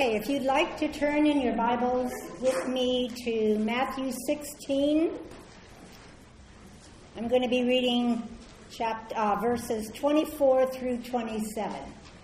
Okay, if you'd like to turn in your Bibles with me to Matthew 16, I'm going to be reading verses 24 through 27.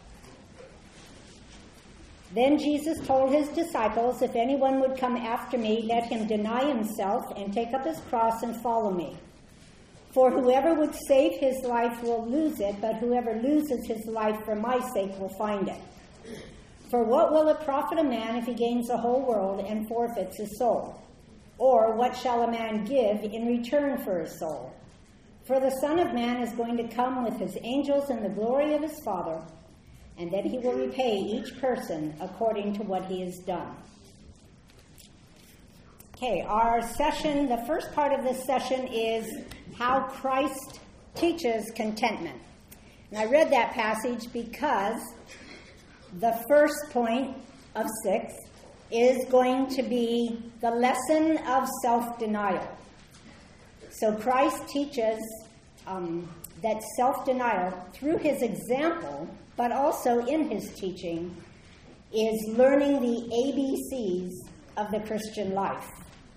Then Jesus told his disciples, "If anyone would come after me, let him deny himself and take up his cross and follow me. For whoever would save his life will lose it, but whoever loses his life for my sake will find it. For what will it profit a man if he gains the whole world and forfeits his soul? Or what shall a man give in return for his soul? For the Son of Man is going to come with his angels in the glory of his Father, and then he will repay each person according to what he has done." Okay, our session, the first part of this session is how Christ teaches contentment. And I read that passage because the first point of 6 is going to be the lesson of self-denial. So Christ teaches that self-denial through his example, but also in his teaching, is learning the ABCs of the Christian life.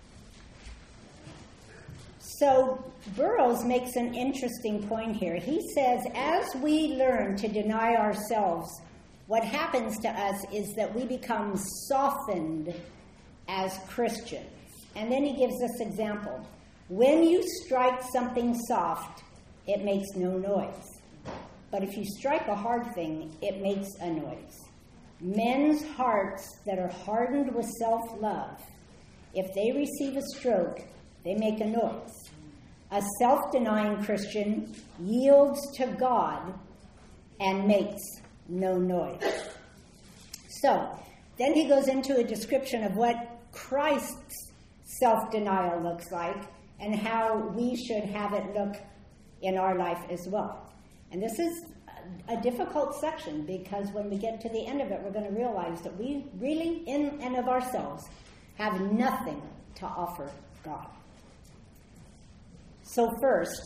So Burroughs makes an interesting point here. He says, as we learn to deny ourselves, what happens to us is that we become softened as Christians. And then he gives us example. When you strike something soft, it makes no noise. But if you strike a hard thing, it makes a noise. Men's hearts that are hardened with self-love, if they receive a stroke, they make a noise. A self-denying Christian yields to God and makes no noise. So, then he goes into a description of what Christ's self-denial looks like and how we should have it look in our life as well. And this is a difficult section because when we get to the end of it, we're going to realize that we really, in and of ourselves, have nothing to offer God. So first,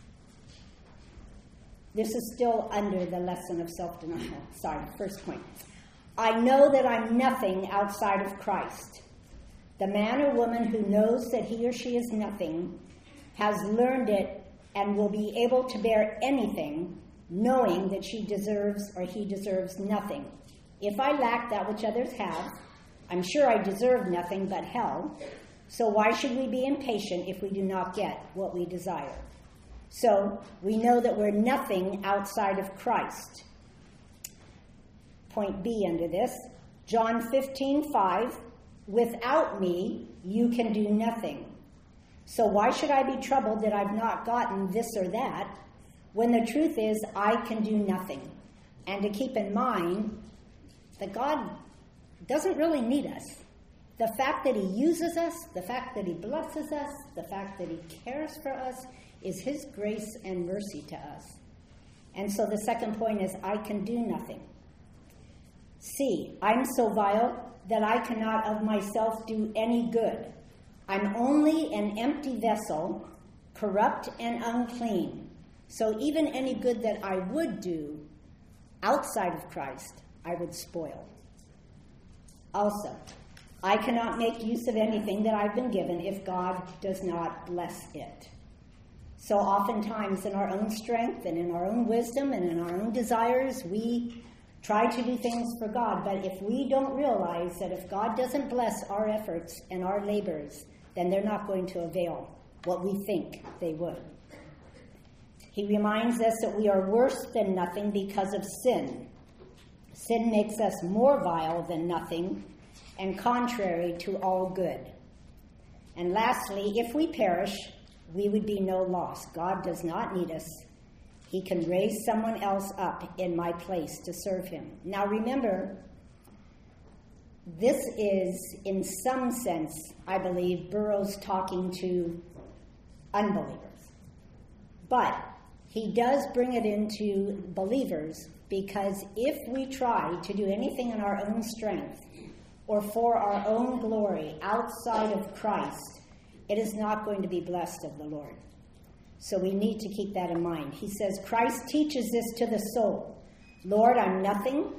this is still under the lesson of self-denial. Sorry, first point. I know that I'm nothing outside of Christ. The man or woman who knows that he or she is nothing has learned it and will be able to bear anything, knowing that she deserves or he deserves nothing. If I lack that which others have, I'm sure I deserve nothing but hell. So why should we be impatient if we do not get what we desire? So we know that we're nothing outside of Christ. Point B under this, John 15:5, without me, you can do nothing. So why should I be troubled that I've not gotten this or that, when the truth is I can do nothing? And to keep in mind that God doesn't really need us. The fact that he uses us, the fact that he blesses us, the fact that he cares for us is his grace and mercy to us. And so the second point is, I can do nothing. C, I'm so vile that I cannot of myself do any good. I'm only an empty vessel, corrupt and unclean. So even any good that I would do outside of Christ, I would spoil. Also, I cannot make use of anything that I've been given if God does not bless it. So oftentimes in our own strength and in our own wisdom and in our own desires, we try to do things for God. But if we don't realize that if God doesn't bless our efforts and our labors, then they're not going to avail what we think they would. He reminds us that we are worse than nothing because of sin. Sin makes us more vile than nothing and contrary to all good. And lastly, if we perish, we would be no loss. God does not need us. He can raise someone else up in my place to serve him. Now remember, this is, in some sense, I believe, Burroughs talking to unbelievers. But he does bring it into believers, because if we try to do anything in our own strength or for our own glory outside of Christ, it is not going to be blessed of the Lord. So we need to keep that in mind. He says, Christ teaches this to the soul. Lord, I'm nothing.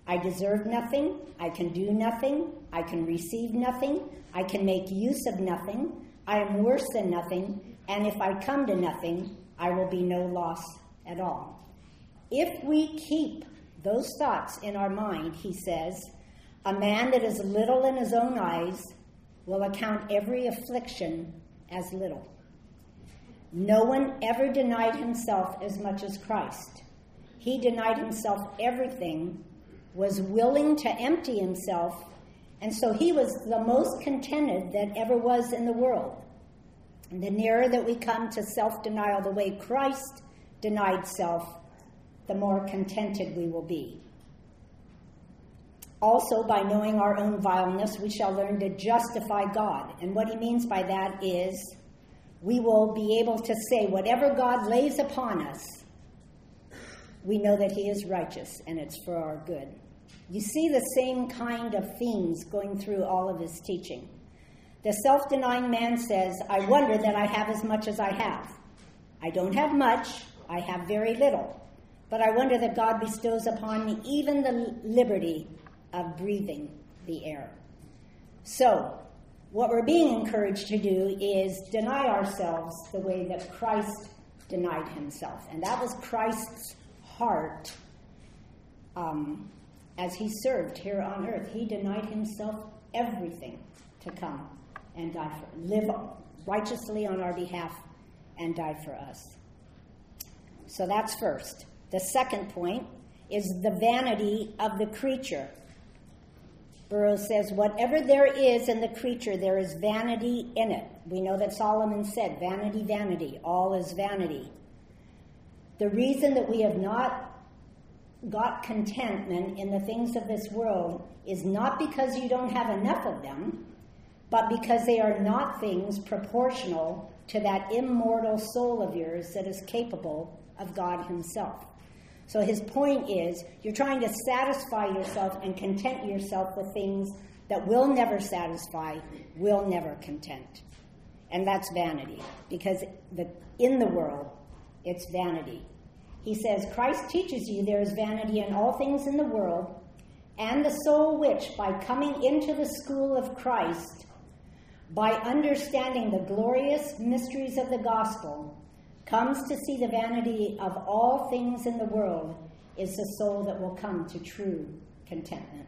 I deserve nothing, I can do nothing, I can receive nothing, I can make use of nothing, I am worse than nothing, and if I come to nothing, I will be no loss at all. If we keep those thoughts in our mind, he says, a man that is little in his own eyes will account every affliction as little. No one ever denied himself as much as Christ. He denied himself everything, was willing to empty himself, and so he was the most contented that ever was in the world. And the nearer that we come to self-denial the way Christ denied self, the more contented we will be. Also, by knowing our own vileness, we shall learn to justify God. And what he means by that is we will be able to say whatever God lays upon us, we know that he is righteous and it's for our good. You see the same kind of themes going through all of his teaching. The self-denying man says, I wonder that I have as much as I have. I don't have much, I have very little. But I wonder that God bestows upon me even the liberty of breathing the air. So, what we're being encouraged to do is deny ourselves the way that Christ denied himself. And that was Christ's heart as he served here on earth. He denied himself everything to come and die for, live righteously on our behalf and die for us. So that's first. The second point is the vanity of the creature. Burroughs says, whatever there is in the creature, there is vanity in it. We know that Solomon said, vanity, vanity, all is vanity. The reason that we have not got contentment in the things of this world is not because you don't have enough of them, but because they are not things proportional to that immortal soul of yours that is capable of God himself. So his point is, you're trying to satisfy yourself and content yourself with things that will never satisfy, will never content. And that's vanity, because in the world, it's vanity. He says, Christ teaches you there is vanity in all things in the world, and the soul which, by coming into the school of Christ, by understanding the glorious mysteries of the gospel, comes to see the vanity of all things in the world, is the soul that will come to true contentment.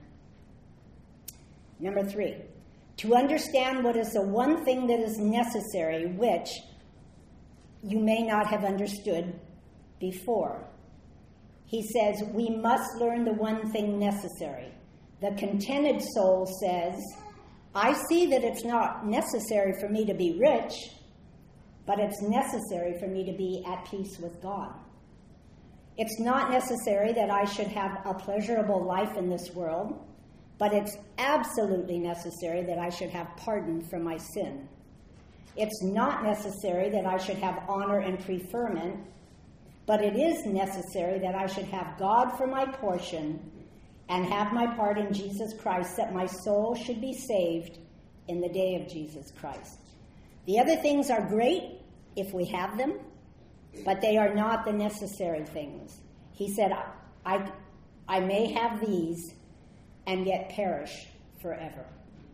Number 3, to understand what is the one thing that is necessary, which you may not have understood before. He says, we must learn the one thing necessary. The contented soul says, I see that it's not necessary for me to be rich, but it's necessary for me to be at peace with God. It's not necessary that I should have a pleasurable life in this world, but it's absolutely necessary that I should have pardon for my sin. It's not necessary that I should have honor and preferment, but it is necessary that I should have God for my portion and have my part in Jesus Christ, that my soul should be saved in the day of Jesus Christ. The other things are great if we have them, but they are not the necessary things. He said, I may have these and yet perish forever.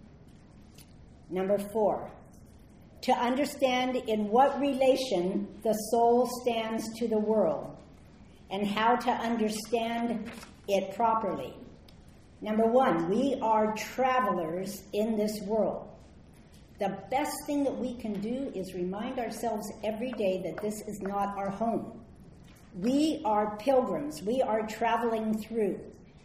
Number 4, to understand in what relation the soul stands to the world and how to understand it properly. Number 1, we are travelers in this world. The best thing that we can do is remind ourselves every day that this is not our home. We are pilgrims. We are traveling through.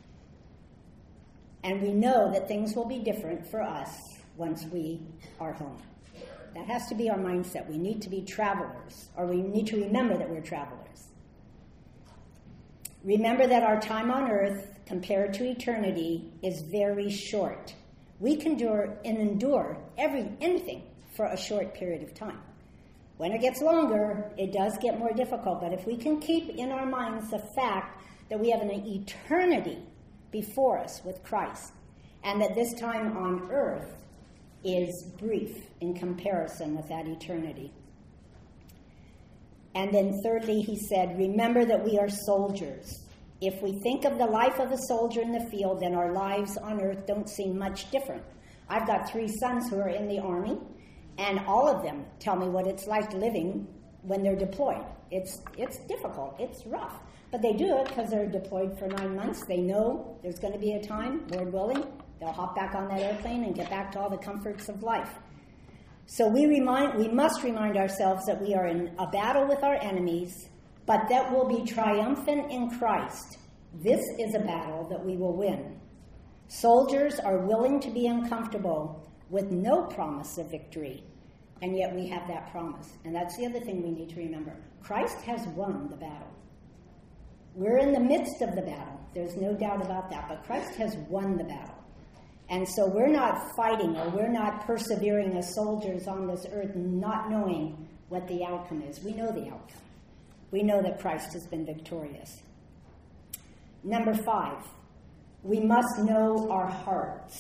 And we know that things will be different for us once we are home. That has to be our mindset. We need to be travelers, or we need to remember that we're travelers. Remember that our time on earth, compared to eternity, is very short. We can endure anything for a short period of time. When it gets longer, it does get more difficult. But if we can keep in our minds the fact that we have an eternity before us with Christ, and that this time on earth is brief in comparison with that eternity. And then thirdly, he said, remember that we are soldiers. If we think of the life of a soldier in the field, then our lives on earth don't seem much different. I've got 3 sons who are in the Army, and all of them tell me what it's like living when they're deployed. It's difficult. It's rough. But they do it because they're deployed for 9 months. They know there's going to be a time, Lord willing, they'll hop back on that airplane and get back to all the comforts of life. So we must remind ourselves that we are in a battle with our enemies, but that we'll be triumphant in Christ. This is a battle that we will win. Soldiers are willing to be uncomfortable with no promise of victory, and yet we have that promise. And that's the other thing we need to remember. Christ has won the battle. We're in the midst of the battle. There's no doubt about that, but Christ has won the battle. And so we're not fighting, or we're not persevering as soldiers on this earth not knowing what the outcome is. We know the outcome. We know that Christ has been victorious. Number 5, we must know our hearts.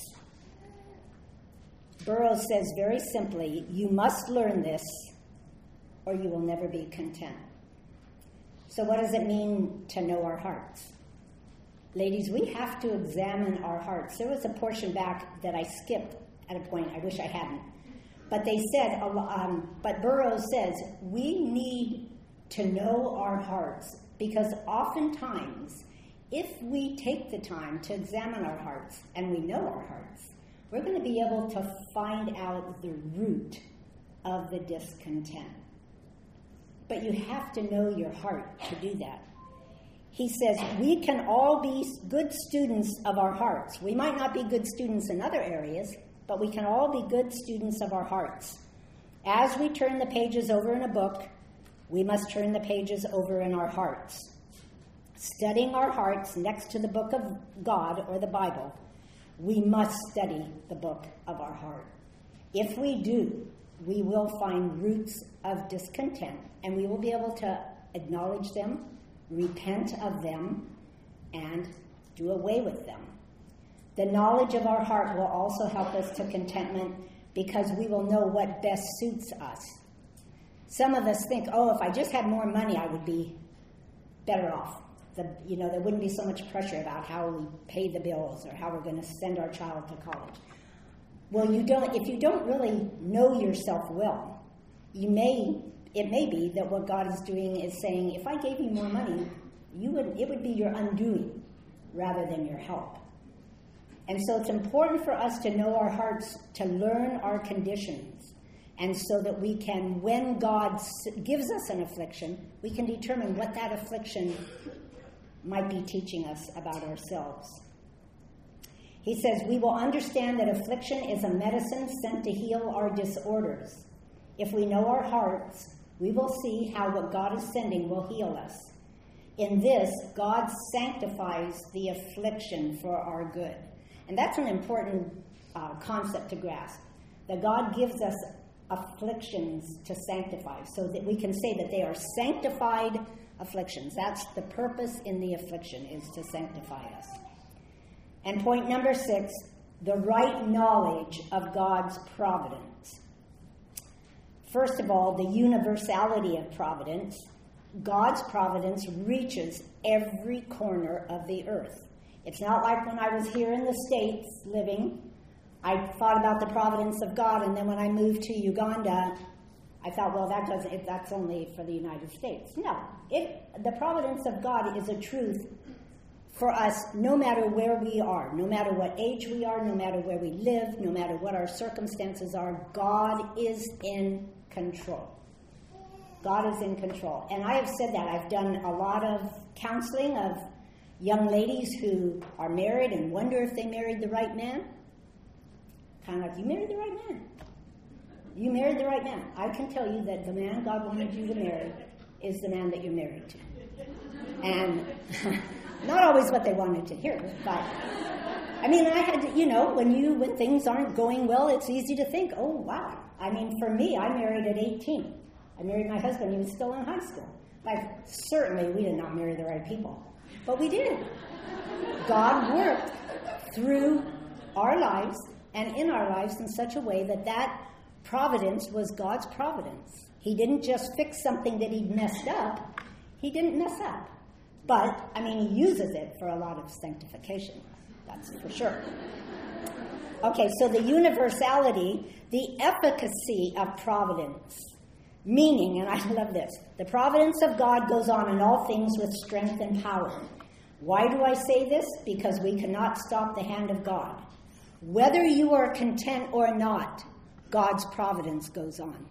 Burroughs says very simply, you must learn this or you will never be content. So what does it mean to know our hearts? Ladies, we have to examine our hearts. There was a portion back that I skipped at a point. I wish I hadn't. But they said, but Burroughs says, we need to know our hearts because oftentimes, if we take the time to examine our hearts and we know our hearts, we're going to be able to find out the root of the discontent. But you have to know your heart to do that. He says, we can all be good students of our hearts. We might not be good students in other areas, but we can all be good students of our hearts. As we turn the pages over in a book, we must turn the pages over in our hearts. Studying our hearts next to the book of God or the Bible, we must study the book of our heart. If we do, we will find roots of discontent, and we will be able to acknowledge them, repent of them, and do away with them. The knowledge of our heart will also help us to contentment because we will know what best suits us. Some of us think, if I just had more money, I would be better off. There wouldn't be so much pressure about how we pay the bills or how we're going to send our child to college. Well, if you don't really know yourself well, it may be that what God is doing is saying, if I gave you more money, it would be your undoing rather than your help. And so it's important for us to know our hearts, to learn our conditions, and so that we can, when God gives us an affliction, we can determine what that affliction might be teaching us about ourselves. He says, we will understand that affliction is a medicine sent to heal our disorders. If we know our hearts, we will see how what God is sending will heal us. In this, God sanctifies the affliction for our good. And that's an important concept to grasp, that God gives us afflictions to sanctify, so that we can say that they are sanctified afflictions. That's the purpose in the affliction, is to sanctify us. And point number 6, the right knowledge of God's providence. First of all, the universality of providence. God's providence reaches every corner of the earth. It's not like when I was here in the States living, I thought about the providence of God, and then when I moved to Uganda, I thought, that's only for the United States. No, the providence of God is a truth for us no matter where we are, no matter what age we are, no matter where we live, no matter what our circumstances are, God is in control. God is in control. And I have said that. I've done a lot of counseling of young ladies who are married and wonder if they married the right man. Kind of like, you married the right man. You married the right man. I can tell you that the man God wanted you to marry is the man that you're married to. And not always what they wanted to hear, but I had to, when things aren't going well, it's easy to think, oh, wow. For me, I married at 18. I married my husband, he was still in high school. Certainly we did not marry the right people, but we did. God worked through our lives and in our lives in such a way that providence was God's providence. He didn't just fix something that he'd messed up. He didn't mess up. But, he uses it for a lot of sanctification. That's for sure. Okay, so the universality, the efficacy of providence. Meaning, and I love this, the providence of God goes on in all things with strength and power. Why do I say this? Because we cannot stop the hand of God. Whether you are content or not, God's providence goes on.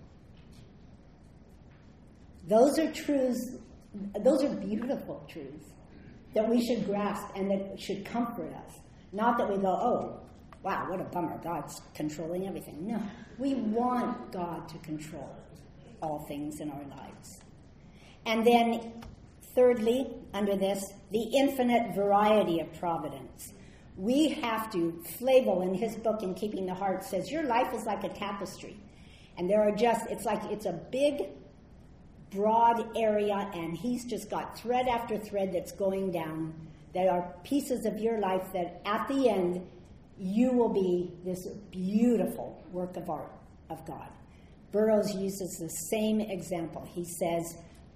Those are truths, those are beautiful truths that we should grasp and that should comfort us. Not that we go, oh, wow, what a bummer, God's controlling everything. No, we want God to control all things in our lives. And then, thirdly, under this, the infinite variety of providence. We have to, Flavel in his book, In Keeping the Heart, says, your life is like a tapestry. And there are it's a big, broad area, and he's just got thread after thread that's going down. There are pieces of your life that at the end, you will be this beautiful work of art of God. Burroughs uses the same example. He says,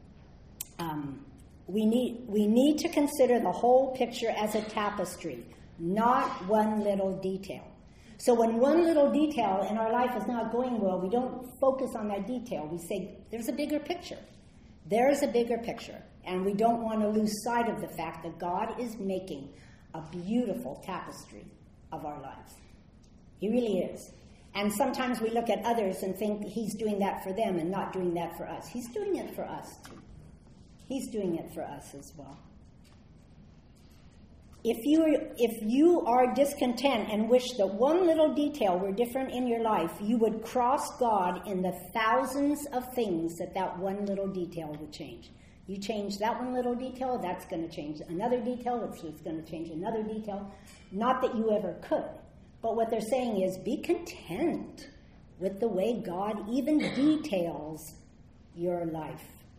we need to consider the whole picture as a tapestry, not one little detail. So when one little detail in our life is not going well, we don't focus on that detail. We say, there's a bigger picture. There's a bigger picture. And we don't want to lose sight of the fact that God is making a beautiful tapestry of our lives. He really is. And sometimes we look at others and think he's doing that for them and not doing that for us. He's doing it for us too. He's doing it for us as well. If you are discontent and wish that one little detail were different in your life, you would cross God in the thousands of things that one little detail would change. You change that one little detail, that's going to change another detail, which is going to change another detail. Not that you ever could. But what they're saying is be content with the way God even details your life.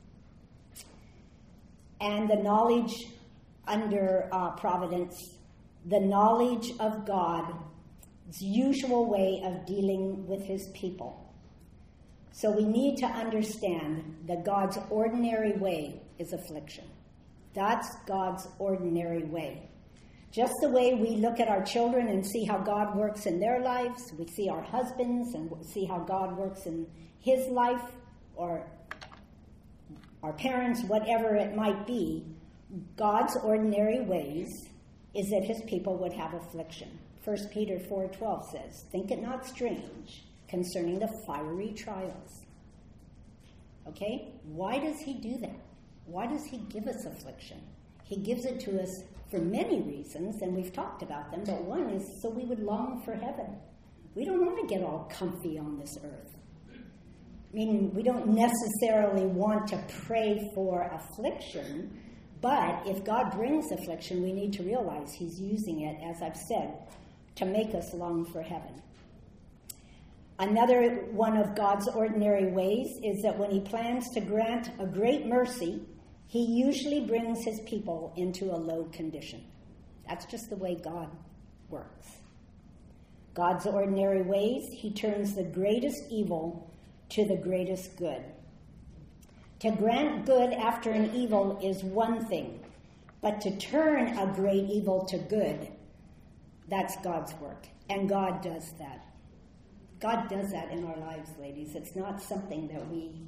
And the knowledge under providence, the knowledge of God's usual way of dealing with his people. So we need to understand that God's ordinary way is affliction. That's God's ordinary way. Just the way we look at our children and see how God works in their lives, we see our husbands and see how God works in his life, or our parents, whatever it might be, God's ordinary ways is that his people would have affliction. 1 Peter 4:12 says, think it not strange concerning the fiery trials. Okay? Why does he do that? Why does he give us affliction? He gives it to us for many reasons, and we've talked about them, but one is so we would long for heaven. We don't want to get all comfy on this earth. Meaning we don't necessarily want to pray for affliction, but if God brings affliction, we need to realize he's using it, as I've said, to make us long for heaven. Another one of God's ordinary ways is that when he plans to grant a great mercy, he usually brings his people into a low condition. That's just the way God works. God's ordinary ways, he turns the greatest evil to the greatest good. To grant good after an evil is one thing, but to turn a great evil to good, that's God's work. And God does that. God does that in our lives, ladies. It's not something that we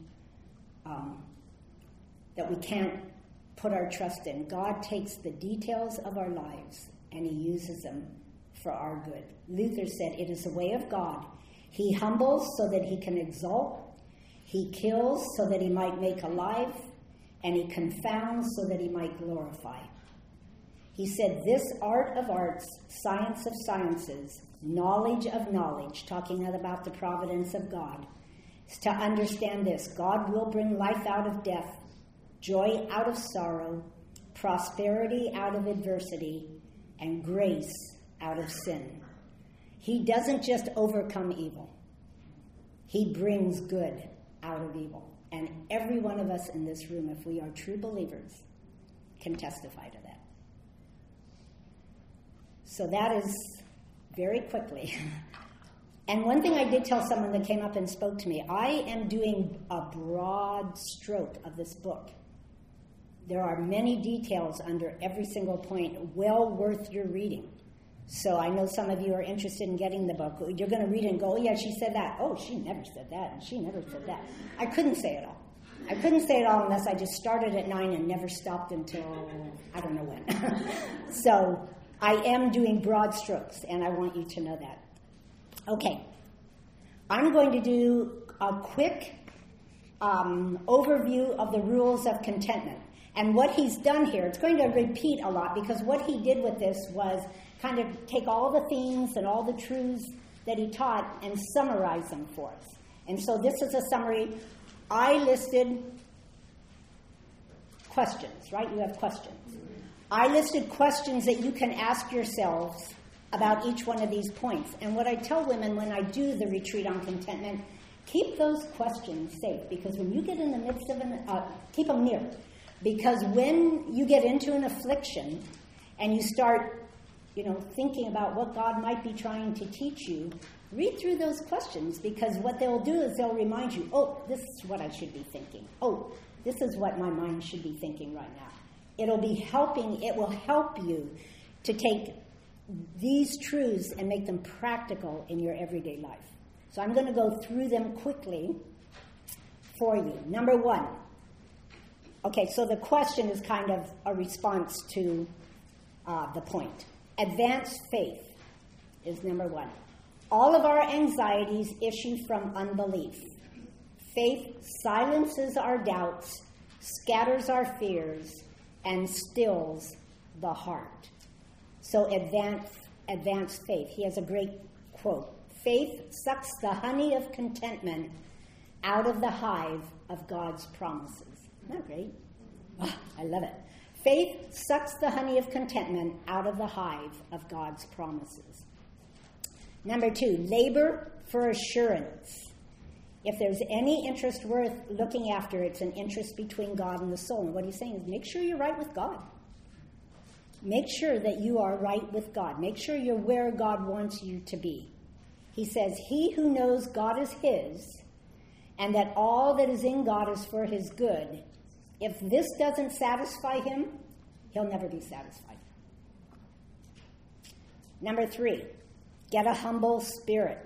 can't put our trust in. God takes the details of our lives and he uses them for our good. Luther said, it is the way of God. He humbles so that he can exalt. He kills so that he might make alive. And he confounds so that he might glorify. He said, this art of arts, science of sciences, knowledge of knowledge, talking about the providence of God, is to understand this. God will bring life out of death, joy out of sorrow, prosperity out of adversity, and grace out of sin. He doesn't just overcome evil. He brings good out of evil. And every one of us in this room, if we are true believers, can testify to that. So that is very quickly. And one thing I did tell someone that came up and spoke to me, I am doing a broad stroke of this book. There are many details under every single point, well worth your reading. So I know some of you are interested in getting the book. You're going to read it and go, oh, yeah, she said that. Oh, she never said that, and she never said that. I couldn't say it all. I couldn't say it all unless I just started at 9 and never stopped until I don't know when. So I am doing broad strokes, and I want you to know that. Okay. I'm going to do a quick overview of the rules of contentment. And what he's done here, it's going to repeat a lot, because what he did with this was kind of take all the themes and all the truths that he taught and summarize them for us. And so this is a summary. I listed questions, right? You have questions. I listed questions that you can ask yourselves about each one of these points. And what I tell women when I do the retreat on contentment, keep those questions safe, because when you get in the midst of keep them near. Because when you get into an affliction and you start, thinking about what God might be trying to teach you, read through those questions, because what they'll do is they'll remind you, oh, this is what I should be thinking. Oh, this is what my mind should be thinking right now. It will help you to take these truths and make them practical in your everyday life. So I'm going to go through them quickly for you. Number 1. Okay, so the question is kind of a response to the point. Advanced faith is number 1. All of our anxieties issue from unbelief. Faith silences our doubts, scatters our fears, and stills the heart. So advanced faith. He has a great quote. Faith sucks the honey of contentment out of the hive of God's promises. Isn't that great? Oh, I love it. Faith sucks the honey of contentment out of the hive of God's promises. Number 2, labor for assurance. If there's any interest worth looking after, it's an interest between God and the soul. And what he's saying is make sure you're right with God. Make sure that you are right with God. Make sure you're where God wants you to be. He says, he who knows God is his, and that all that is in God is for his good, if this doesn't satisfy him, he'll never be satisfied. Number 3, get a humble spirit.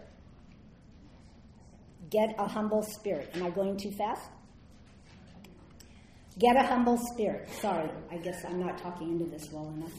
Get a humble spirit. Am I going too fast? Get a humble spirit. Sorry, I guess I'm not talking into this well enough.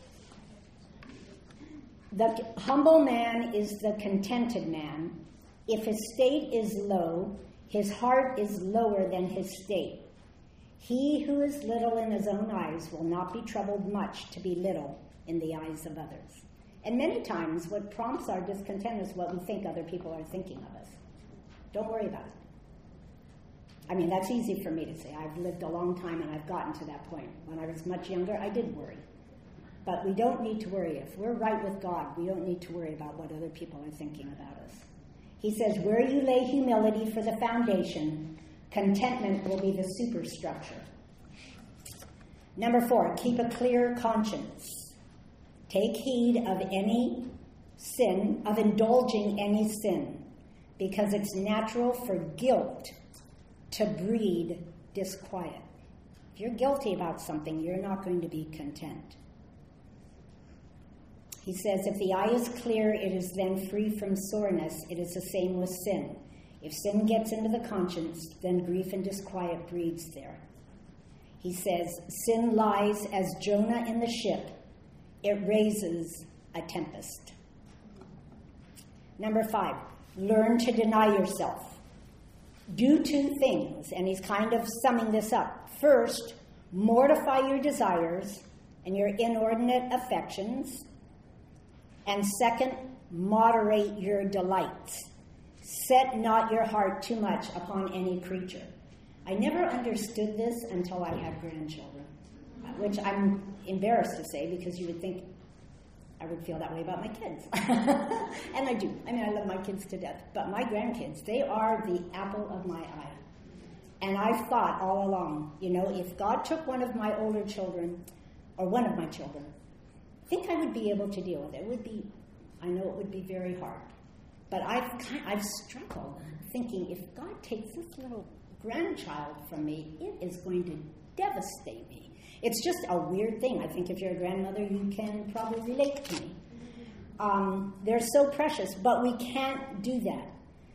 The humble man is the contented man. If his state is low, his heart is lower than his state. He who is little in his own eyes will not be troubled much to be little in the eyes of others. And many times what prompts our discontent is what we think other people are thinking of us. Don't worry about it. I mean, that's easy for me to say. I've lived a long time and I've gotten to that point. When I was much younger, I did worry. But we don't need to worry. If we're right with God, we don't need to worry about what other people are thinking about us. He says, where you lay humility for the foundation, contentment will be the superstructure. Number 4, keep a clear conscience. Take heed of any sin, of indulging any sin, because it's natural for guilt to breed disquiet. If you're guilty about something, you're not going to be content. He says, if the eye is clear, it is then free from soreness. It is the same with sin. If sin gets into the conscience, then grief and disquiet breeds there. He says, sin lies as Jonah in the ship. It raises a tempest. Number 5, learn to deny yourself. Do 2 things, and he's kind of summing this up. First, mortify your desires and your inordinate affections. And second, moderate your delights. Set not your heart too much upon any creature. I never understood this until I had grandchildren, which I'm embarrassed to say because you would think I would feel that way about my kids. And I do. I mean, I love my kids to death. But my grandkids, they are the apple of my eye. And I've thought all along, if God took one of my older children, or one of my children, I think I would be able to deal with it. I know it would be very hard. But I've struggled thinking, if God takes this little grandchild from me, it is going to devastate me. It's just a weird thing. I think if you're a grandmother, you can probably relate to me. They're so precious, but we can't do that.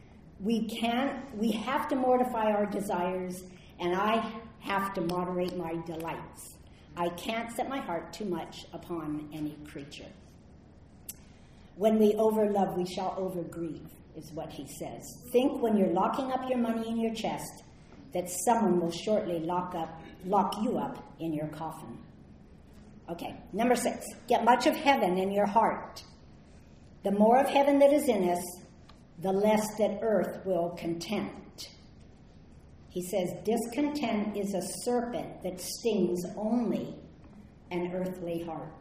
We have to mortify our desires, and I have to moderate my delights. I can't set my heart too much upon any creature. When we overlove, we shall overgrieve, is what he says. Think when you're locking up your money in your chest that someone will shortly lock you up in your coffin. Okay, number 6, get much of heaven in your heart. The more of heaven that is in us, the less that earth will content. He says, discontent is a serpent that stings only an earthly heart.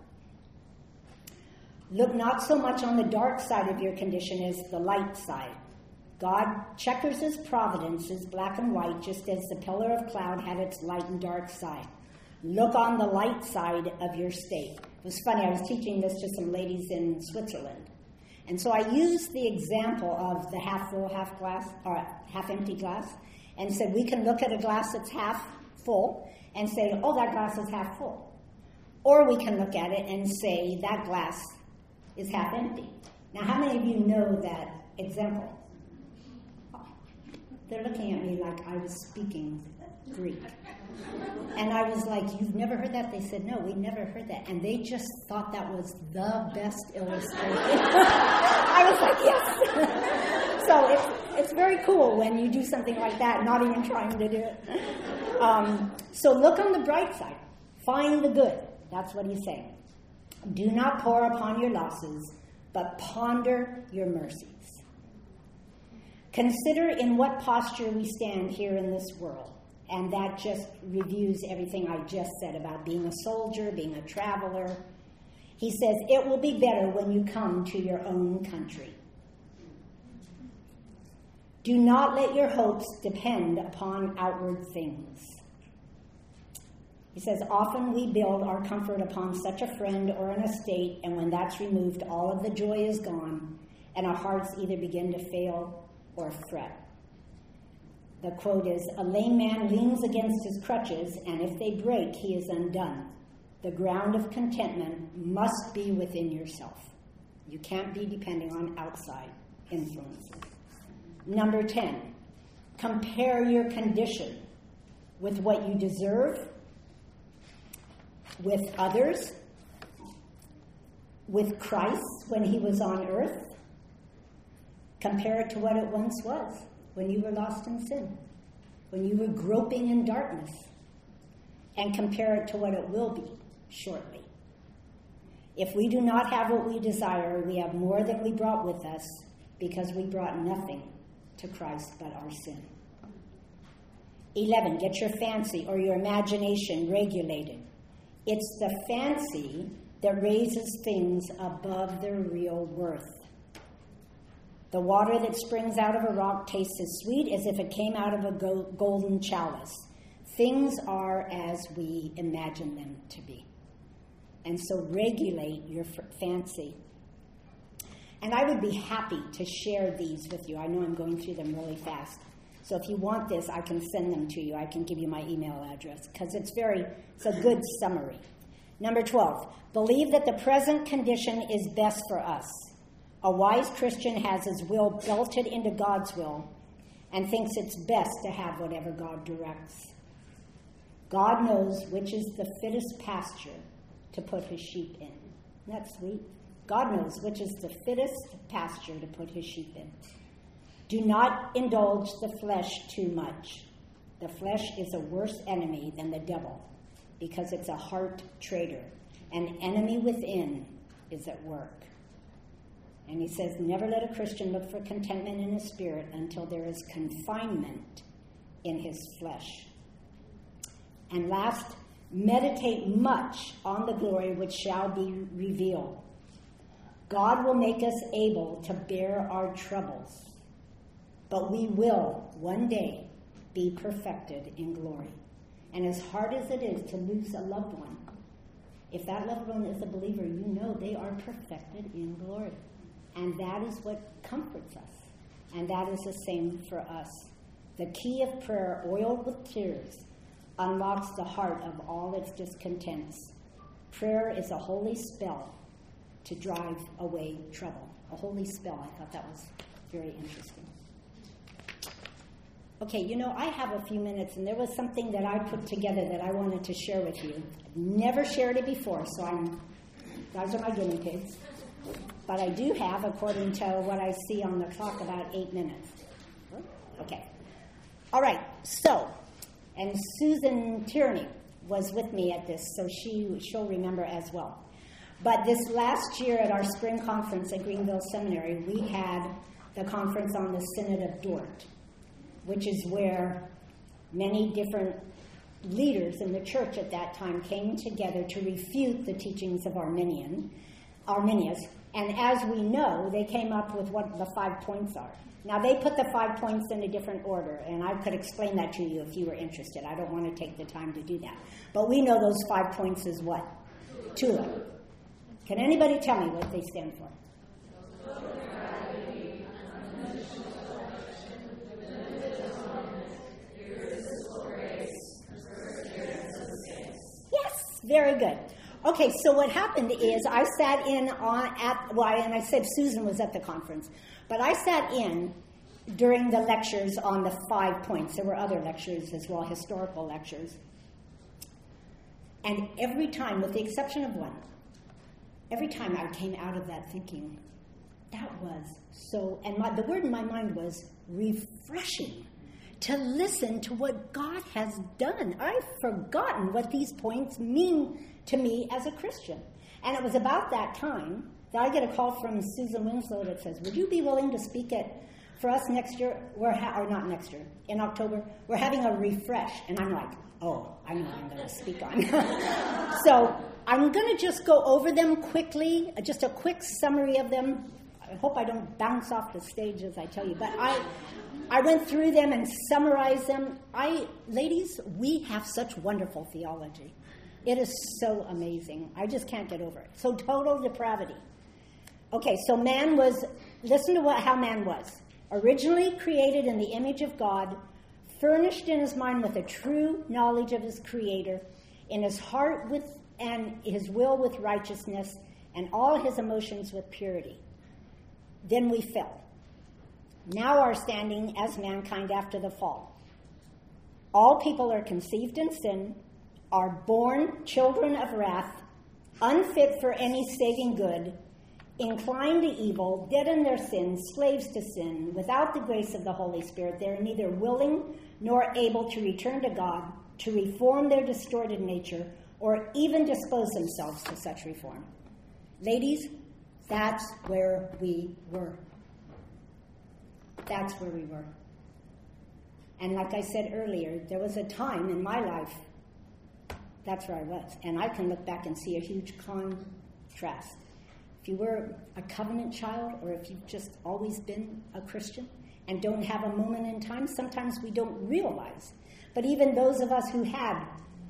Look not so much on the dark side of your condition as the light side. God checkers his providences black and white, just as the pillar of cloud had its light and dark side. Look on the light side of your state. It was funny, I was teaching this to some ladies in Switzerland. And so I used the example of the half full, half empty glass, and said we can look at a glass that's half full and say, oh, that glass is half full. Or we can look at it and say that glass is half empty. Now, how many of you know that example? They're looking at me like I was speaking Greek. And I was like, you've never heard that? They said, no, we never heard that. And they just thought that was the best illustration. I was like, yes. So it's very cool when you do something like that, not even trying to do it. So look on the bright side. Find the good. That's what he's saying. Do not pour upon your losses, but ponder your mercies. Consider in what posture we stand here in this world. And that just reviews everything I just said about being a soldier, being a traveler. He says, it will be better when you come to your own country. Do not let your hopes depend upon outward things. He says, often we build our comfort upon such a friend or an estate, and when that's removed, all of the joy is gone, and our hearts either begin to fail or fret. The quote is, a lame man leans against his crutches, and if they break, he is undone. The ground of contentment must be within yourself. You can't be depending on outside influences. Number 10, compare your condition with what you deserve, with others, with Christ when he was on earth. Compare it to what it once was. When you were lost in sin, when you were groping in darkness, and compare it to what it will be shortly. If we do not have what we desire, we have more than we brought with us, because we brought nothing to Christ but our sin. 11, get your fancy or your imagination regulated. It's the fancy that raises things above their real worth. The water that springs out of a rock tastes as sweet as if it came out of a golden chalice. Things are as we imagine them to be. And so regulate your fancy. And I would be happy to share these with you. I know I'm going through them really fast. So if you want this, I can send them to you. I can give you my email address because it's a good summary. Number 12, believe that the present condition is best for us. A wise Christian has his will belted into God's will and thinks it's best to have whatever God directs. God knows which is the fittest pasture to put his sheep in. Isn't that sweet? God knows which is the fittest pasture to put his sheep in. Do not indulge the flesh too much. The flesh is a worse enemy than the devil because it's a heart traitor. An enemy within is at work. And he says, never let a Christian look for contentment in his spirit until there is confinement in his flesh. And last, meditate much on the glory which shall be revealed. God will make us able to bear our troubles, but we will one day be perfected in glory. And as hard as it is to lose a loved one, if that loved one is a believer, you know they are perfected in glory. And that is what comforts us. And that is the same for us. The key of prayer, oiled with tears, unlocks the heart of all its discontents. Prayer is a holy spell to drive away trouble. A holy spell. I thought that was very interesting. Okay, I have a few minutes, and there was something that I put together that I wanted to share with you. I've never shared it before, so guys are my guinea pigs. But I do have, according to what I see on the clock, about 8 minutes. Okay. All right, so, and Susan Tierney was with me at this, so she'll remember as well. But this last year at our spring conference at Greenville Seminary, we had the conference on the Synod of Dort, which is where many different leaders in the church at that time came together to refute the teachings of Arminius. And as we know, they came up with what the 5 points are. Now, they put the 5 points in a different order, and I could explain that to you if you were interested. I don't want to take the time to do that. But we know those 5 points is what? TULIP. Can anybody tell me what they stand for? Yes, very good. Okay, so what happened is I sat in and I said Susan was at the conference, but I sat in during the lectures on the 5 points. There were other lectures as well, historical lectures. And every time, with the exception of one, every time I came out of that thinking, that was so, and the word in my mind was refreshing, to listen to what God has done. I've forgotten what these points mean to me as a Christian. And it was about that time that I get a call from Susan Winslow that says, would you be willing to speak for us next year, or not next year, in October, we're having a refresh. And I'm like, oh, I know what I'm going to speak on. So I'm going to just go over them quickly, just a quick summary of them. I hope I don't bounce off the stage as I tell you, but I went through them and summarized them. Ladies, we have such wonderful theology. It is so amazing. I just can't get over it. So total depravity. Okay, so listen to how man was. Originally created in the image of God, furnished in his mind with a true knowledge of his Creator, in his heart and his will with righteousness, and all his emotions with purity. Then we fell. Now our standing as mankind after the fall. All people are conceived in sin, are born children of wrath, unfit for any saving good, inclined to evil, dead in their sins, slaves to sin. Without the grace of the Holy Spirit, they are neither willing nor able to return to God, to reform their distorted nature, or even dispose themselves to such reform. Ladies, that's where we were. That's where we were. And like I said earlier, there was a time in my life, that's where I was. And I can look back and see a huge contrast. If you were a covenant child, or if you've just always been a Christian and don't have a moment in time, sometimes we don't realize. But even those of us who had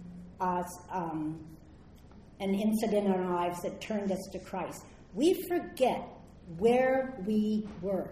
an incident in our lives that turned us to Christ, we forget where we were.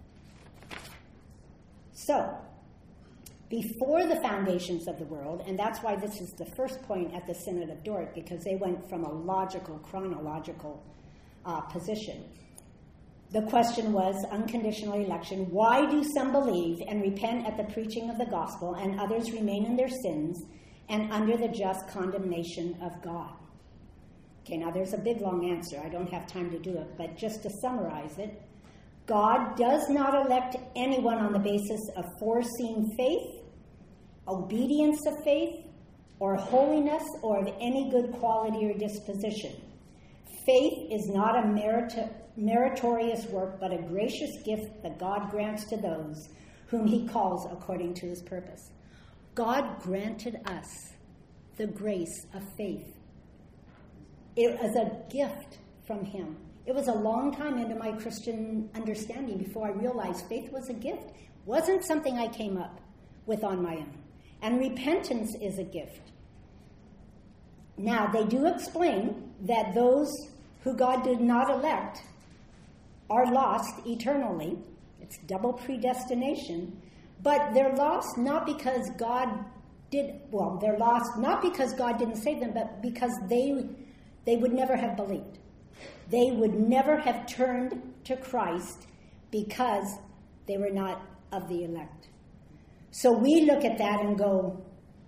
So, before the foundations of the world, and that's why this is the first point at the Synod of Dort, because they went from a logical, chronological position. The question was unconditional election. Why do some believe and repent at the preaching of the gospel, and others remain in their sins and under the just condemnation of God? Okay, now there's a big long answer. I don't have time to do it, but just to summarize it, God does not elect anyone on the basis of foreseen faith, obedience of faith, or holiness, or of any good quality or disposition. Faith is not a meritorious work, but a gracious gift that God grants to those whom he calls according to his purpose. God granted us the grace of faith. It was a gift from him. It was a long time into my Christian understanding before I realized faith was a gift. It wasn't something I came up with on my own. And repentance is a gift. Now, they do explain that those who God did not elect are lost eternally. It's double predestination. But they're lost not because God they're lost not because God didn't save them, but because they would never have believed. They would never have turned to Christ because they were not of the elect. So we look at that and go,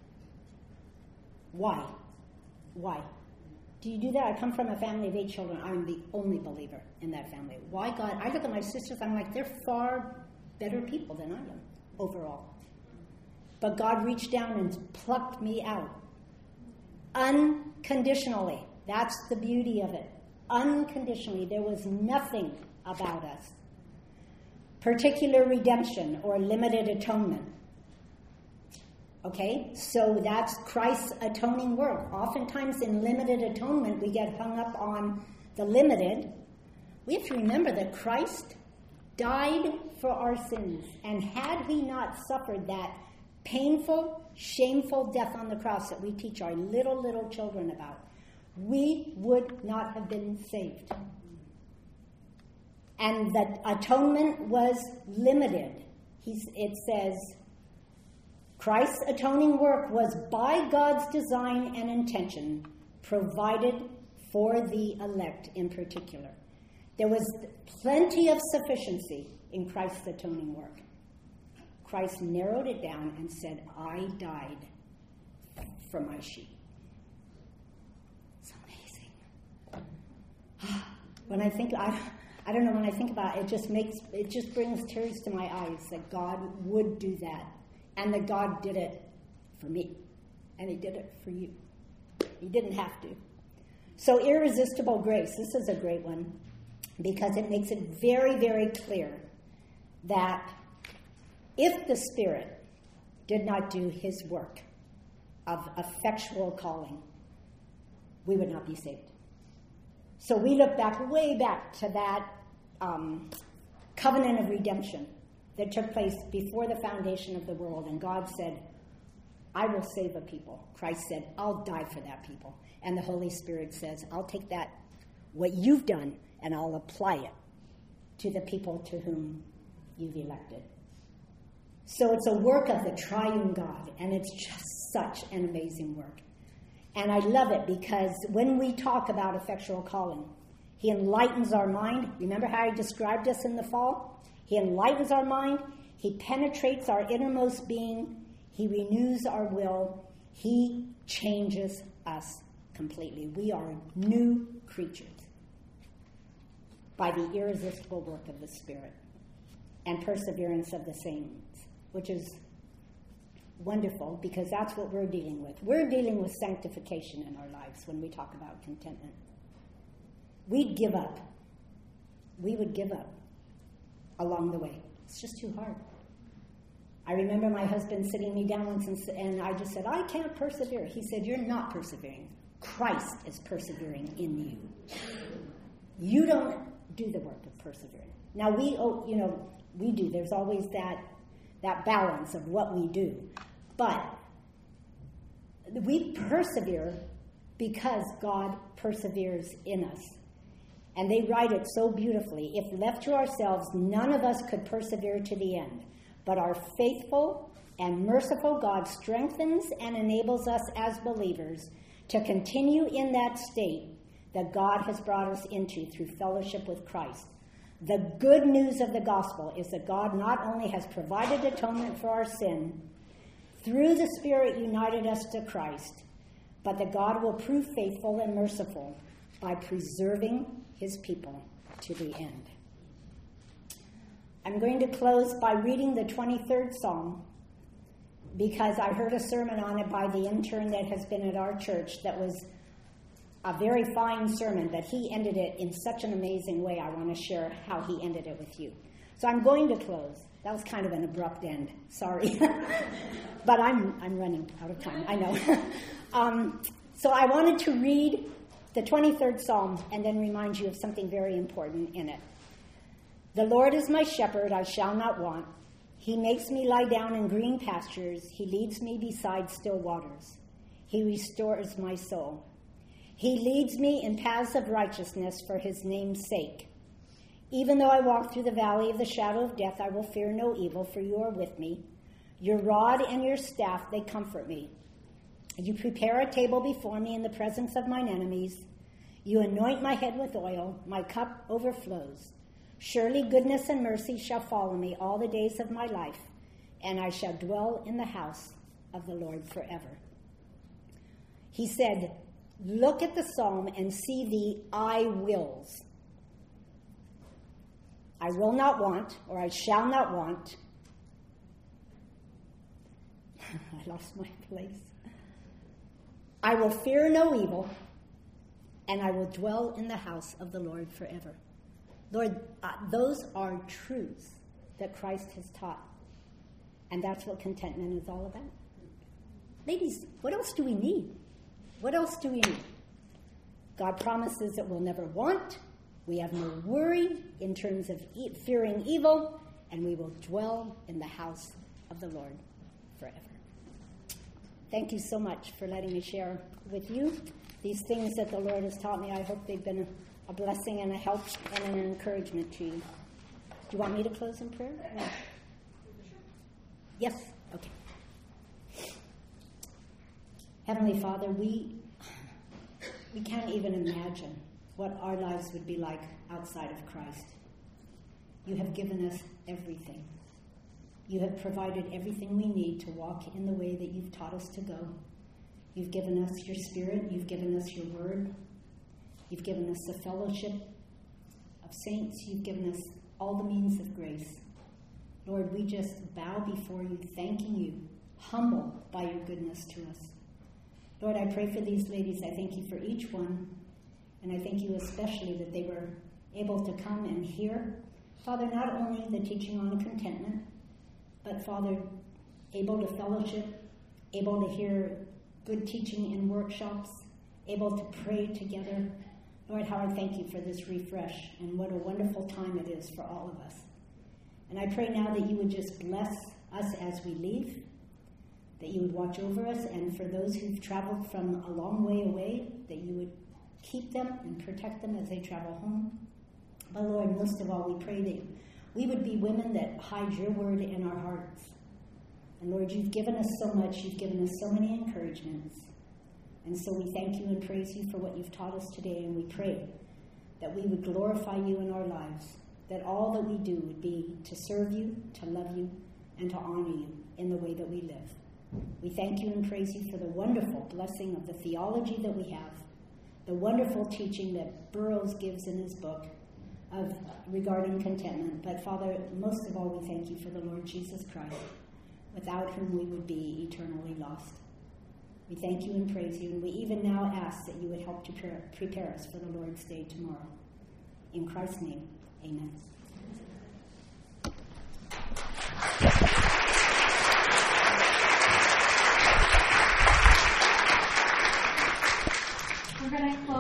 why? Why? Do you do that? I come from a family of 8 children. I'm the only believer in that family. Why God? I look at my sisters, I'm like, they're far better people than I am overall. But God reached down and plucked me out. Unconditionally. That's the beauty of it. Unconditionally. There was nothing about us. Particular redemption or limited atonement. Okay? So that's Christ's atoning work. Oftentimes in limited atonement, we get hung up on the limited. We have to remember that Christ died for our sins. And had he not suffered that painful, shameful death on the cross that we teach our little children about, we would not have been saved. And the atonement was limited. It says, Christ's atoning work was by God's design and intention provided for the elect in particular. There was plenty of sufficiency in Christ's atoning work. Christ narrowed it down and said, I died for my sheep. It's amazing. When I think about it, it just brings tears to my eyes that God would do that. And that God did it for me. And he did it for you. He didn't have to. So irresistible grace. This is a great one. Because it makes it very, very clear that if the Spirit did not do his work of effectual calling, we would not be saved. So we look way back to that covenant of redemption that took place before the foundation of the world. And God said, I will save a people. Christ said, I'll die for that people. And the Holy Spirit says, I'll take that, what you've done, and I'll apply it to the people to whom you've elected. So it's a work of the triune God, and it's just such an amazing work. And I love it because when we talk about effectual calling, he enlightens our mind. Remember how he described us in the fall? He enlightens our mind. He penetrates our innermost being. He renews our will. He changes us completely. We are new creatures by the irresistible work of the Spirit and perseverance of the saints, which is wonderful because that's what we're dealing with. We're dealing with sanctification in our lives when we talk about contentment. We'd give up. We would give up along the way. It's just too hard. I remember my husband sitting me down once and I just said, I can't persevere. He said, you're not persevering. Christ is persevering in you. You don't do the work of persevering. Now we do. There's always that balance of what we do. But we persevere because God perseveres in us. And they write it so beautifully. If left to ourselves, none of us could persevere to the end. But our faithful and merciful God strengthens and enables us as believers to continue in that state that God has brought us into through fellowship with Christ. The good news of the gospel is that God not only has provided atonement for our sin, through the Spirit united us to Christ, but that God will prove faithful and merciful by preserving his people to the end. I'm going to close by reading the 23rd Psalm because I heard a sermon on it by the intern that has been at our church that was a very fine sermon, but he ended it in such an amazing way. I want to share how he ended it with you. So I'm going to close. That was kind of an abrupt end. Sorry. But I'm running out of time. I know. So I wanted to read the 23rd Psalm and then remind you of something very important in it. The Lord is my shepherd, I shall not want. He makes me lie down in green pastures. He leads me beside still waters. He restores my soul. He leads me in paths of righteousness for his name's sake. Even though I walk through the valley of the shadow of death, I will fear no evil, for you are with me. Your rod and your staff, they comfort me. You prepare a table before me in the presence of mine enemies. You anoint my head with oil. My cup overflows. Surely goodness and mercy shall follow me all the days of my life, and I shall dwell in the house of the Lord forever. He said, look at the psalm and see the I wills. I will not want, or I shall not want. I lost my place. I will fear no evil, and I will dwell in the house of the Lord forever. Lord, those are truths that Christ has taught. And that's what contentment is all about. Ladies, what else do we need? What else do we need? God promises that we'll never want. We have no worry in terms of fearing evil, and we will dwell in the house of the Lord forever. Thank you so much for letting me share with you these things that the Lord has taught me. I hope they've been a blessing and a help and an encouragement to you. Do you want me to close in prayer? No. Yes? Okay. Heavenly Father, we can't even imagine what our lives would be like outside of Christ. You have given us everything. You have provided everything we need to walk in the way that you've taught us to go. You've given us your Spirit. You've given us your word. You've given us the fellowship of saints. You've given us all the means of grace. Lord, we just bow before you, thanking you, humbled by your goodness to us. Lord, I pray for these ladies. I thank you for each one. And I thank you especially that they were able to come and hear, Father, not only the teaching on contentment, but, Father, able to fellowship, able to hear good teaching in workshops, able to pray together. Lord, how I thank you for this refresh, and what a wonderful time it is for all of us. And I pray now that you would just bless us as we leave, that you would watch over us, and for those who've traveled from a long way away, that you would keep them and protect them as they travel home. But Lord, most of all, we pray that we would be women that hide your word in our hearts. And Lord, you've given us so much. You've given us so many encouragements. And so we thank you and praise you for what you've taught us today. And we pray that we would glorify you in our lives, that all that we do would be to serve you, to love you, and to honor you in the way that we live. We thank you and praise you for the wonderful blessing of the theology that we have, the wonderful teaching that Burroughs gives in his book regarding contentment. But Father, most of all, we thank you for the Lord Jesus Christ, without whom we would be eternally lost. We thank you and praise you, and we even now ask that you would help to prepare us for the Lord's Day tomorrow. In Christ's name, amen.